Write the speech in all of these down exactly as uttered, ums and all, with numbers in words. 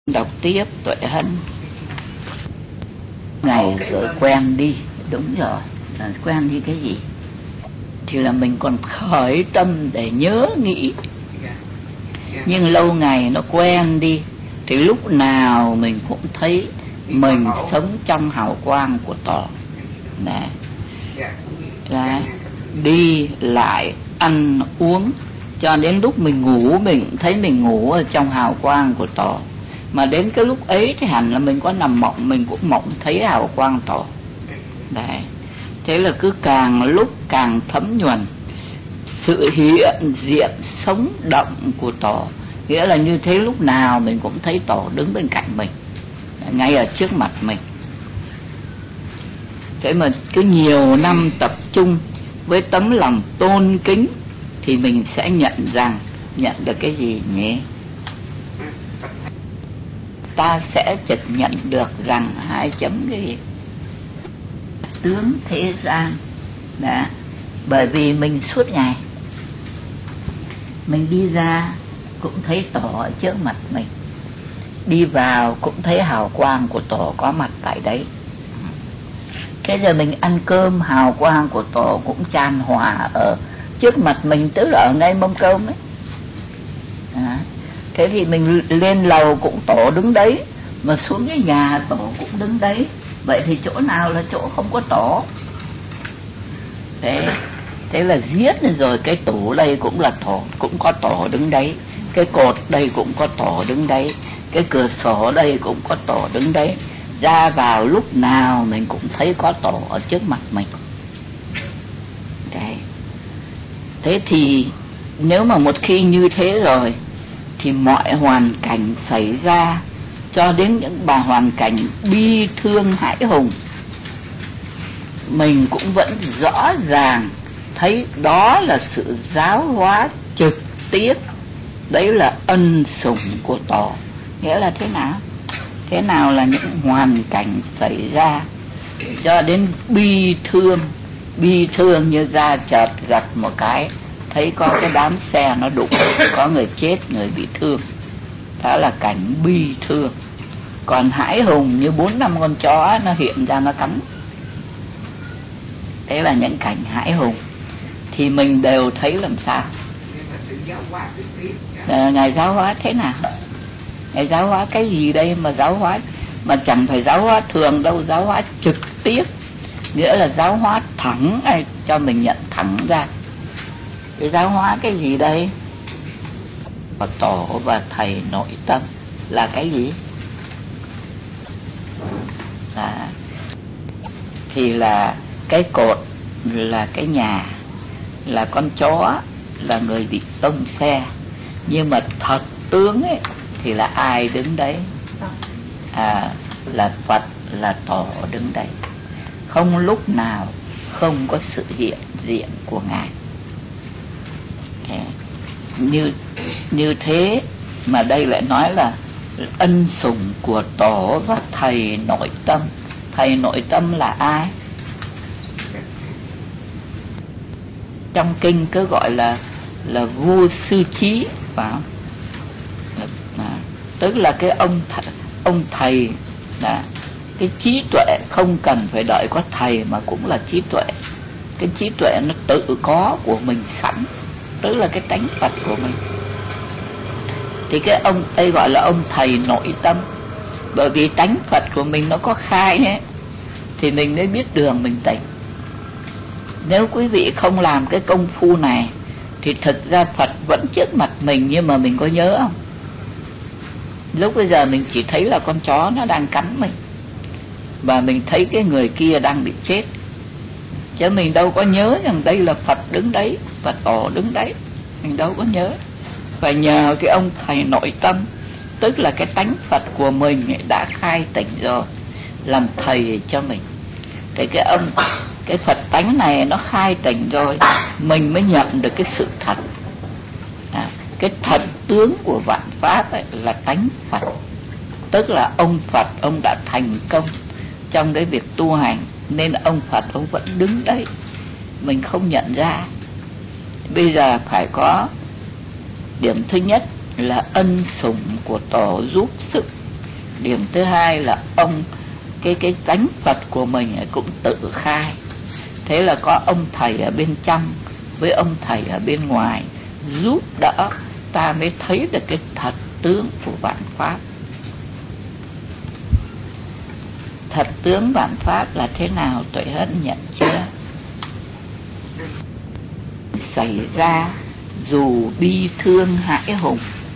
Đọc tiếp Tuệ Hân. Ngày rồi quen đi. Đúng rồi, à, quen đi cái gì thì là mình còn khởi tâm để nhớ nghĩ. Nhưng lâu ngày nó quen đi thì lúc nào mình cũng thấy mình sống trong hào quang của tỏ. Đấy. Đấy. Đi lại ăn uống, cho đến lúc mình ngủ mình cũng thấy mình ngủ ở trong hào quang của tỏ. Mà đến cái lúc ấy thì hẳn là mình có nằm mộng, mình cũng mộng thấy hào quang tỏ. Đấy. Thế là cứ càng lúc càng thấm nhuần sự hiện diện sống động của tỏ. Nghĩa là như thế lúc nào mình cũng thấy tỏ đứng bên cạnh mình, ngay ở trước mặt mình. Thế mà cứ nhiều năm tập trung với tấm lòng tôn kính thì mình sẽ nhận rằng, nhận được cái gì nhỉ? Ta sẽ chợt nhận được rằng hai chấm cái gì? Tướng thế gian. Đã. Bởi vì mình suốt ngày mình đi ra cũng thấy tỏ ở trước mặt mình, đi vào cũng thấy hào quang của tỏ có mặt tại đấy. Thế giờ mình ăn cơm, hào quang của tỏ cũng chan hòa ở trước mặt mình, tức là ở ngay mâm cơm ấy. À, thế thì mình lên lầu cũng tỏ đứng đấy, mà xuống cái nhà tỏ cũng đứng đấy. Vậy thì chỗ nào là chỗ không có tỏ? Thế, thế là giết rồi cái tủ đây cũng là tỏ, cũng có tỏ đứng đấy. Cái cột đây cũng có tỏ đứng đấy. Cái cửa sổ đây cũng có tỏ đứng đấy. Ra vào lúc nào mình cũng thấy có tỏ ở trước mặt mình. Đấy. Thế thì nếu mà một khi như thế rồi thì mọi hoàn cảnh xảy ra, cho đến những bà hoàn cảnh bi thương hãi hùng, mình cũng vẫn rõ ràng thấy đó là sự giáo hóa trực tiếp. Đấy là ân sủng của tỏ. Nghĩa là thế nào? Thế nào là những hoàn cảnh xảy ra cho đến bi thương, bi thương như ra chợt gặt một cái thấy có cái đám xe nó đụng, có người chết, người bị thương. Đó là cảnh bi thương. Còn hãi hùng như bốn năm con chó nó hiện ra nó cắn. Thế là những cảnh hãi hùng. Thì mình đều thấy làm sao? À, Ngài giáo hóa thế nào? Ngài giáo hóa cái gì đây mà giáo hóa? Mà chẳng phải giáo hóa thường đâu, giáo hóa trực tiếp. Nghĩa là giáo hóa thẳng, cho mình nhận thẳng ra. Cái giáo hóa cái gì đây? Và tổ và thầy nội tâm là cái gì? À, thì là cái cột là cái nhà, là con chó là người bị tông xe. Nhưng mà thật tướng ấy thì là ai đứng đấy? À, là Phật, là Tổ đứng đấy. Không lúc nào không có sự hiện diện của Ngài. Như, như thế mà đây lại nói là ân sủng của Tổ và thầy nội tâm. Thầy nội tâm là ai? Trong kinh cứ gọi là là vua sư trí, phải không? À, tức là cái ông th- ông thầy, à, cái trí tuệ không cần phải đợi có thầy mà cũng là trí tuệ. Cái trí tuệ nó tự có của mình sẵn, tức là cái tánh Phật của mình. Thì cái ông đây gọi là ông thầy nội tâm. Bởi vì tánh Phật của mình nó có khai ấy, thì mình mới biết đường mình tỉnh. Nếu quý vị không làm cái công phu này thì thực ra Phật vẫn trước mặt mình, nhưng mà mình có nhớ không? Lúc bây giờ mình chỉ thấy là con chó nó đang cắn mình, và mình thấy cái người kia đang bị chết, chứ mình đâu có nhớ rằng đây là Phật đứng đấy và Tổ đứng đấy. Mình đâu có nhớ. Và nhờ cái ông thầy nội tâm, tức là cái tánh Phật của mình đã khai tỉnh rồi, làm thầy cho mình. Thì cái ông cái Phật tánh này nó khai tỉnh rồi, mình mới nhận được cái sự thật. À, cái thật tướng của vạn pháp ấy là tánh Phật. Tức là ông Phật ông đã thành công trong cái việc tu hành, nên ông Phật ông vẫn đứng đấy, mình không nhận ra. Bây giờ phải có điểm thứ nhất là ân sủng của Tổ giúp sức Điểm thứ hai là ông cái cái tánh Phật của mình cũng tự khai. Thế là có ông thầy ở bên trong với ông thầy ở bên ngoài giúp đỡ ta mới thấy được cái thật tướng của vạn pháp. Thật tướng vạn pháp là thế nào Tuệ Hân nhận chưa? Xảy ra dù bi thương hãi hùng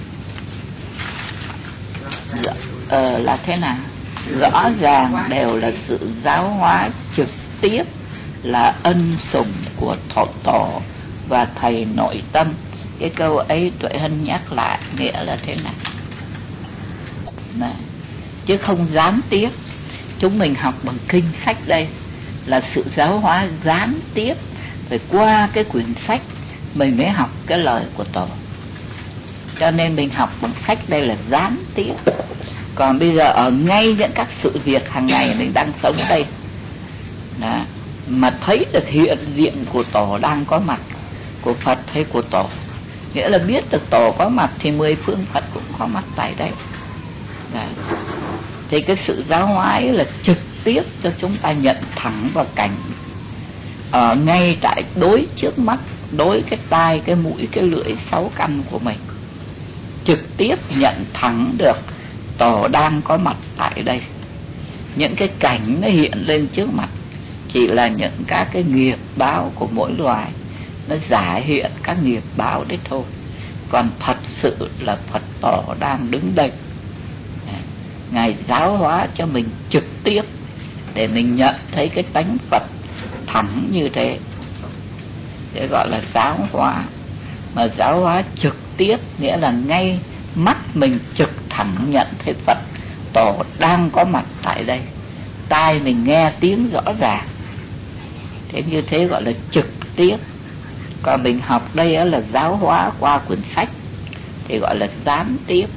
ờ, là thế nào? Rõ ràng đều là sự giáo hóa trực tiếp, là ân sủng của thọ tổ và thầy nội tâm. Cái câu ấy Tuệ Hân nhắc lại nghĩa là thế nào? Này, chứ không gián tiếp. Chúng mình học bằng kinh sách đây là sự giáo hóa gián tiếp, phải qua cái quyển sách mình mới học cái lời của tổ. Cho nên mình học bằng sách đây là gián tiếp. Còn bây giờ ở ngay những các sự việc hàng ngày mình đang sống đây đó, mà thấy được hiện diện của tổ đang có mặt, của Phật hay của tổ, nghĩa là biết được tổ có mặt thì mười phương Phật cũng có mặt tại đây đó. Thì cái sự giáo hóa ấy là trực tiếp cho chúng ta nhận thẳng vào cảnh ở ngay tại đối trước mắt, đối cái tai, cái mũi, cái lưỡi sáu căn của mình, trực tiếp nhận thẳng được tổ đang có mặt tại đây. Những cái cảnh nó hiện lên trước mặt chỉ là những các cái nghiệp báo của mỗi loài, nó giả hiện các nghiệp báo đấy thôi. Còn thật sự là Phật tổ đang đứng đây, Ngài giáo hóa cho mình trực tiếp để mình nhận thấy cái tánh Phật thẳng như thế, để gọi là giáo hóa. Mà giáo hóa trực tiếp nghĩa là ngay mắt mình trực thẳng nhận thấy Phật tổ đang có mặt tại đây, tai mình nghe tiếng rõ ràng. Thế như thế gọi là trực tiếp. Còn mình học đây là giáo hóa qua quyển sách thì gọi là gián tiếp.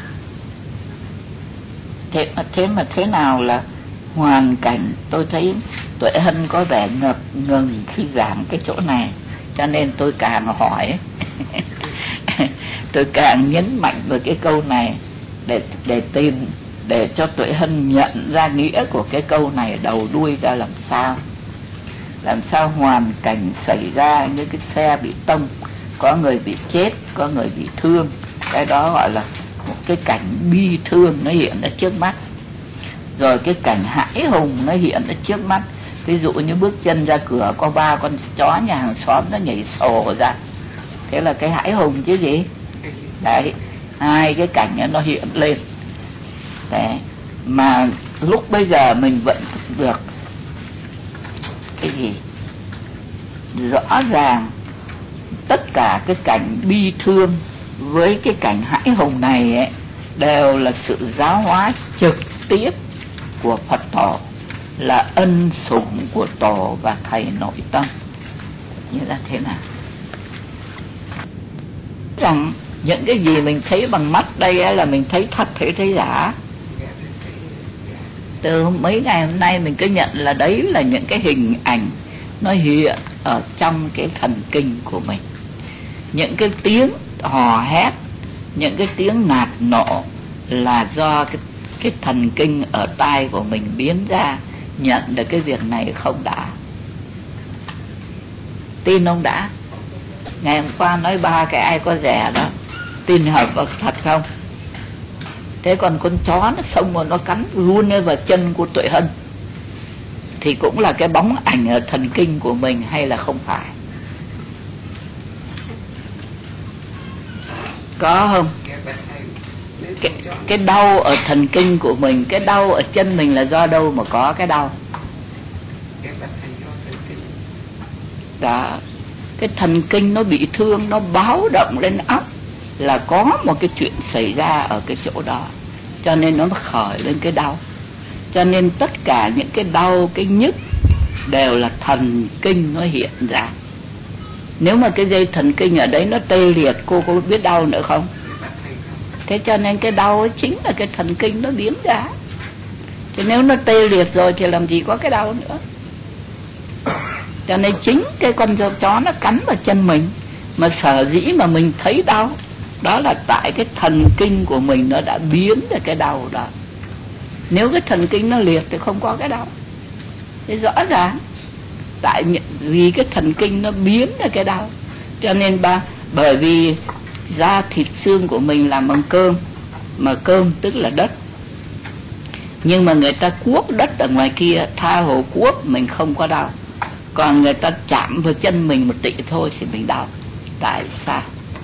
Thế mà thế mà thế nào là hoàn cảnh? Tôi thấy Tuệ Hân có vẻ ngập ngừng khi giảng cái chỗ này, cho nên tôi càng hỏi tôi càng nhấn mạnh vào cái câu này để để tìm, để cho Tuệ Hân nhận ra nghĩa của cái câu này đầu đuôi ra làm sao. Làm sao hoàn cảnh xảy ra như cái xe bị tông, có người bị chết, có người bị thương, cái đó gọi là một cái cảnh bi thương nó hiện ở trước mắt. Rồi cái cảnh hãi hùng nó hiện ở trước mắt. Ví dụ như bước chân ra cửa có ba con chó nhà hàng xóm nó nhảy sổ ra, thế là cái hãi hùng chứ gì. Đấy, hai cái cảnh nó hiện lên. Đấy, mà lúc bây giờ mình vẫn được cái gì rõ ràng. Tất cả cái cảnh bi thương với cái cảnh hãi hùng này ấy, đều là sự giáo hóa trực tiếp của Phật tổ, là ân sủng của tổ và thầy nội tâm. Như là thế nào? Rằng những cái gì mình thấy bằng mắt đây ấy là mình thấy thật hay thấy giả? Từ mấy ngày hôm nay mình cứ nhận là đấy là những cái hình ảnh nó hiện ở trong cái thần kinh của mình. Những cái tiếng hò hét, những cái tiếng nạt nộ là do cái, cái thần kinh ở tai của mình biến ra, nhận được cái việc này không đã? Tin không đã? Ngày hôm qua nói ba cái ai có rẻ đó, tin hợp vào thật không? Thế còn con chó nó xông vào nó cắn luôn vào chân của Tuệ Hân thì cũng là cái bóng ảnh ở thần kinh của mình hay là không phải? Có không? Cái, cái đau ở thần kinh của mình, cái đau ở chân mình là do đâu mà có cái đau? Đó, cái thần kinh nó bị thương, nó báo động lên óc là có một cái chuyện xảy ra ở cái chỗ đó, cho nên nó khởi lên cái đau. Cho nên tất cả những cái đau, cái nhức đều là thần kinh nó hiện ra. Nếu mà cái dây thần kinh ở đấy nó tê liệt, cô có biết đau nữa không? Thế cho nên cái đau ấy chính là cái thần kinh nó biến ra. Thế nếu nó tê liệt rồi thì làm gì có cái đau nữa. Cho nên chính cái con chó nó cắn vào chân mình, mà sở dĩ mà mình thấy đau, đó là tại cái thần kinh của mình nó đã biến ra cái đau đó. Nếu cái thần kinh nó liệt thì không có cái đau. Thế rõ ràng, tại vì cái thần kinh nó biến ra cái đau. Cho nên ba bởi vì da thịt xương của mình làm bằng cơm, mà cơm tức là đất. Nhưng mà người ta cuốc đất ở ngoài kia, tha hồ cuốc mình không có đau. Còn người ta chạm vào chân mình một tị thôi thì mình đau. Tại sao?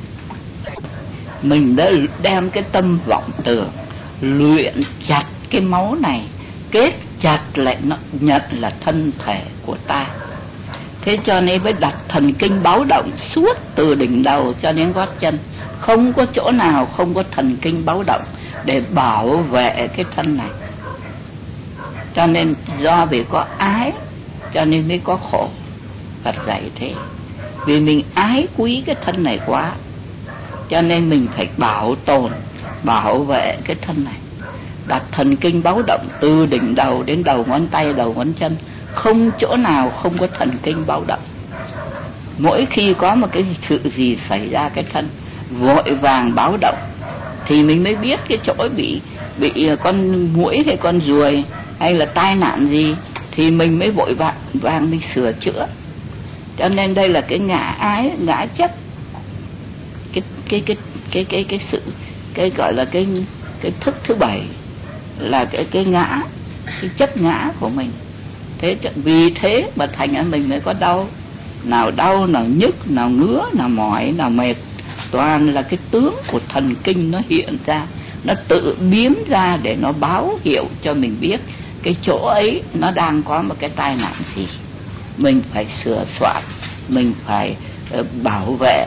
Mình đã đem cái tâm vọng tưởng luyện chặt cái máu này, kết chặt lại nó nhận là thân thể của ta. Thế cho nên mới đặt thần kinh báo động suốt từ đỉnh đầu cho đến gót chân. Không có chỗ nào không có thần kinh báo động để bảo vệ cái thân này. Cho nên do vì có ái cho nên mới có khổ. Phật dạy thế. Vì mình ái quý cái thân này quá, cho nên mình phải bảo tồn, bảo vệ cái thân này. Đặt thần kinh báo động từ đỉnh đầu đến đầu ngón tay, đầu ngón chân. Không chỗ nào không có thần kinh báo động. Mỗi khi có một cái sự gì xảy ra cái thân vội vàng báo động thì mình mới biết cái chỗ bị bị con muỗi hay con ruồi hay là tai nạn gì, thì mình mới vội vàng vàng mình sửa chữa. Cho nên đây là cái ngã ái, ngã chấp, cái cái cái cái cái cái sự cái gọi là cái cái thức thứ bảy là cái cái ngã, cái chấp ngã của mình. Thế vì thế mà thành ra mình mới có đau, nào đau, nào nhức, nào ngứa, nào mỏi, nào mệt. Toàn là cái tướng của thần kinh nó hiện ra, nó tự biến ra để nó báo hiệu cho mình biết cái chỗ ấy nó đang có một cái tai nạn gì. Mình phải sửa soạn, mình phải uh, bảo vệ.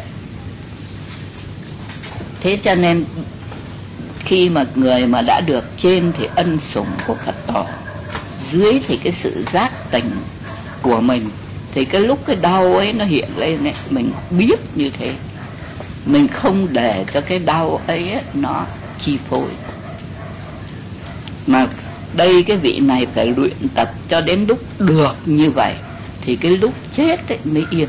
Thế cho nên khi mà người mà đã được trên thì ân sủng của Phật tổ, dưới thì cái sự giác tỉnh của mình, thì cái lúc cái đau ấy nó hiện lên ấy, mình biết như thế, mình không để cho cái đau ấy, ấy nó chi phối. Mà đây cái vị này phải luyện tập cho đến lúc được như vậy thì cái lúc chết ấy mới yên.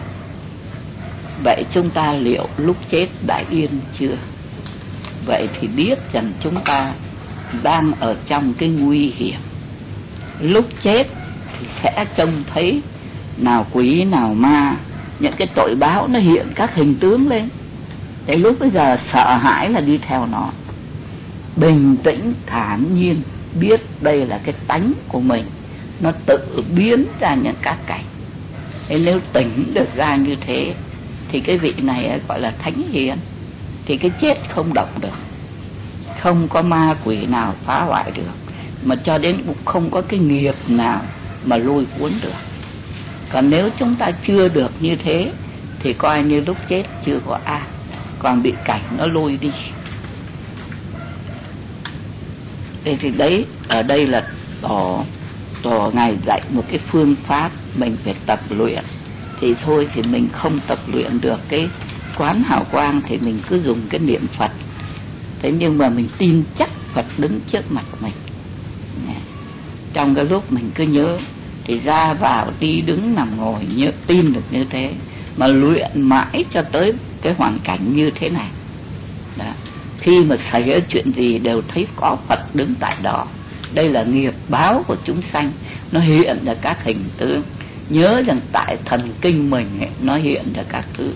Vậy chúng ta liệu lúc chết đã yên chưa? Vậy thì biết rằng chúng ta đang ở trong cái nguy hiểm. Lúc chết thì sẽ trông thấy nào quỷ nào ma, những cái tội báo nó hiện các hình tướng lên. Thế lúc bây giờ sợ hãi là đi theo nó. Bình tĩnh thản nhiên biết đây là cái tánh của mình, nó tự biến ra những các cảnh. Thế nếu tỉnh được ra như thế thì cái vị này gọi là thánh hiền. Thì cái chết không động được, không có ma quỷ nào phá hoại được, mà cho đến cũng không có cái nghiệp nào mà lôi cuốn được. Còn nếu chúng ta chưa được như thế thì coi như lúc chết chưa có ai, còn bị cảnh nó lôi đi. Thế thì đấy, ở đây là tổ tổ Ngài dạy một cái phương pháp mình phải tập luyện. Thì thôi thì mình không tập luyện được cái quán hào quang thì mình cứ dùng cái niệm Phật. Thế nhưng mà mình tin chắc Phật đứng trước mặt mình. Trong cái lúc mình cứ nhớ thì ra vào đi đứng nằm ngồi nhớ tin được như thế, mà luyện mãi cho tới cái hoàn cảnh như thế này. Đó. Khi mà xảy ra chuyện gì đều thấy có Phật đứng tại đó. Đây là nghiệp báo của chúng sanh, nó hiện ra các hình tướng. Nhớ rằng tại thần kinh mình ấy, nó hiện ra các thứ.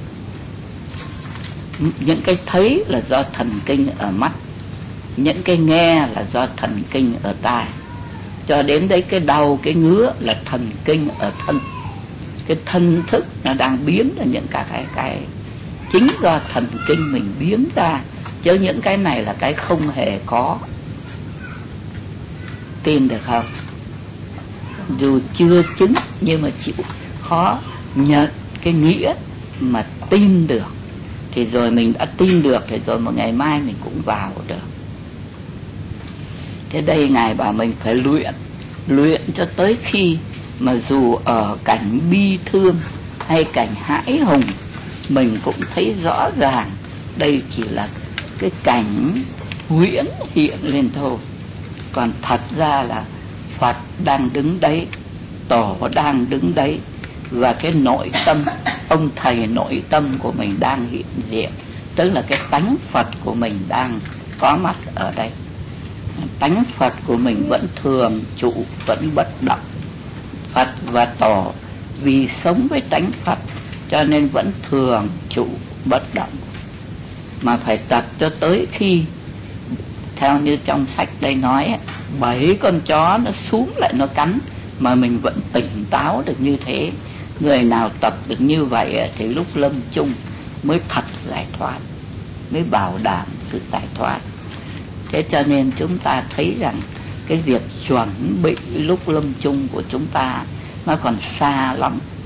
Những cái thấy là do thần kinh ở mắt, những cái nghe là do thần kinh ở tai, cho đến đấy cái đau, cái ngứa là thần kinh ở thân. Cái thân thức nó đang biến ra những cả cái cái chính do thần kinh mình biến ra, chứ những cái này là cái không hề có. Tin được không? Dù chưa chứng nhưng mà chịu khó nhận cái nghĩa mà tin được, thì rồi mình đã tin được thì rồi một ngày mai mình cũng vào được. Thế đây Ngài bảo mình phải luyện, luyện cho tới khi mà dù ở cảnh bi thương hay cảnh hãi hùng, mình cũng thấy rõ ràng đây chỉ là cái cảnh huyễn hiện lên thôi. Còn thật ra là Phật đang đứng đấy, Tổ đang đứng đấy, và cái nội tâm, ông thầy nội tâm của mình đang hiện diện, tức là cái tánh Phật của mình đang có mặt ở đây. tánh Phật của mình vẫn thường trụ, vẫn bất động. Phật và Tổ vì sống với tánh Phật cho nên vẫn thường trụ bất động, mà phải tập cho tới khi theo như trong sách đây nói, bảy con chó nó xuống lại nó cắn mà mình vẫn tỉnh táo được như thế. Người nào tập được như vậy thì lúc lâm chung mới thật giải thoát, mới bảo đảm sự giải thoát. Thế cho nên chúng ta thấy rằng cái việc chuẩn bị lúc lâm chung của chúng ta nó còn xa lắm.